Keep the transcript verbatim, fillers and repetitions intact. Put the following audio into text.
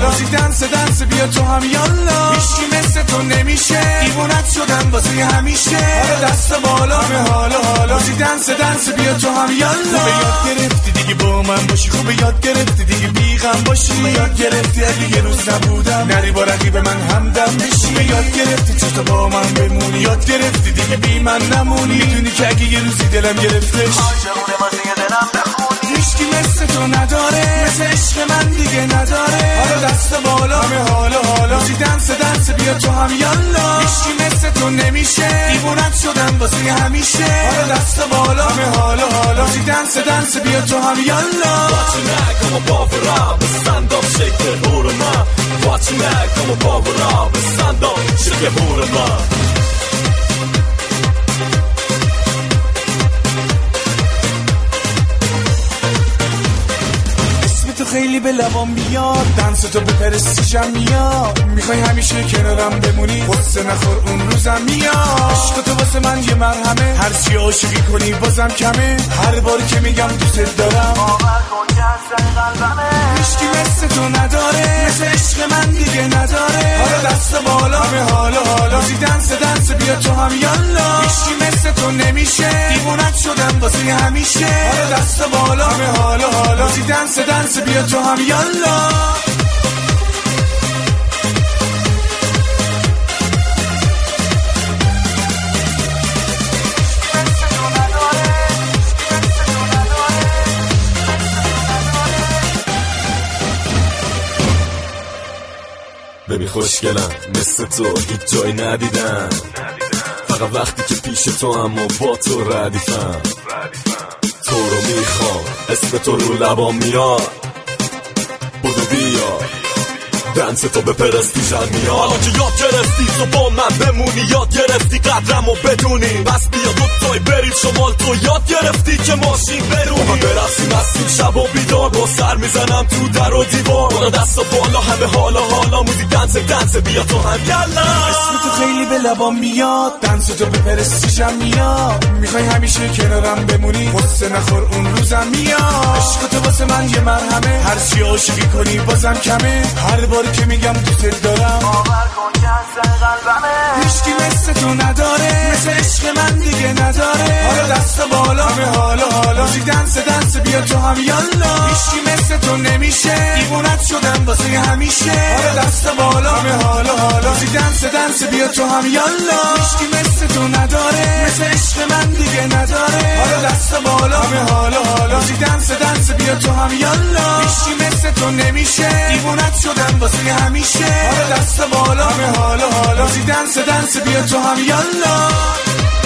روزی دنس دنس بیا تو هم یالا، هیچکی مثل تو نمیشه، دیوونت شدم واسه همیشه، حالا دست بالا همه حالا حالا، روزی دنس دنس بیا تو هم یالا. خوبه یاد گرفتی دیگه با من باشی، خوبه یاد گرفتی دیگه بیغم باشی، خوبه یاد گرفتی اگه یه روز نبودم نری با رقیب من همدم بشی، خوبه یاد گرفتی چطور با من بمونی، یاد گرفتی دیگه بی من نمونی، میدونی که اگه یه روزی دلم گرفتش عاشقونه واسه دلم بخونی، هیچکی مثل تو نداره، مثل عشق من دیگه نداره، حالا دست بالا همه حالا حالا، روزی دنس دنس بیا تو هم یالا، هیچکی مثل تو نمیشه، دیوونت شدم واسه همیشه، حالا دست بالا همه حالا حالا، روزی دنس دنس بیا تو هم یالا. Watching that come above it up, stand up, shake the booty up. Watching that come above it up, stand up, shake the booty up. تو خیلی به لبام بیاد، دنس تو به پرستیژم میاد، میخوای همیشه کنارم بمونی، قصه نخور اون روزم میاد، عشق تو واسه من یه مرهمه، هر چی عاشقی کنی بازم کمه، هر بار که میگم دوست دارم باور کن که از قلبمه، هیچکی مثل تو نداره، مثل عشق من دیگه نداره، حالا دست بالا همه حالا حالا، روزی دنس دنس بیا تو هم یالا، هیچکی مثل تو نمیشه، دیوونت شدم واسه همیشه، حالا دست بالا همه حالا حالا، روزی دنس دنس بیا تو هم یالا. ببین خوشگلم مثل تو هیچ جایی ندیدم، فقط وقتی که پیش تو هم و با تو ردیفم، تو رو میخوام اسم تو رو لبام میاد، بودو بیا دنس تو به پرستیژم میاد، حالا که یاد گرفتی تو با من بمونی، یاد گرفتی قدرمو بدونی، بس بیا دوتای بریم شمال، تو یاد گرفتی که ماشین برونی، با من برسیم هستیم شب و بیدار، با سر میزنم تو در و دیوار، بالا دست و بالا همه حالا حالا، موزیک دنس دنس بیا تو هم یالا. اسم تو خیلی به لبام میاد، دنس تو به پرستیژم میاد، میخوای همیشه کنارم بمونی، قصه نخور اون روزم میاد، عشق تو واسه من یه مرهمه، هر چی عاشقی کنی بازم کمه، هر بار که میگم دوست دارم باور کن که از قلبمه، هیچکی مثل تو نداره، مثل عشق من دیگه نداره، حالا دست بالا همه حالا حالا، روزی دنس دنس بیا تو هم یالا، هیچکی مثل تو نمیشه، دیوونت شدم واسه همیشه، حالا دست بالا همه حالا حالا، روزی دنس دنس بیا تو هم یالا، هیچکی مثل تو نداره، مثل عشق من دیگه نداره، حالا دست بالا همه حالا حالا، روزی دنس دنس بیا تو هم یالا، هیچکی مثل تو نمیشه، دیوونت شدم واسه همیشه، حالا دست بالا همه حالا حالا، روزی دنس دنس بیا تو هم یالا.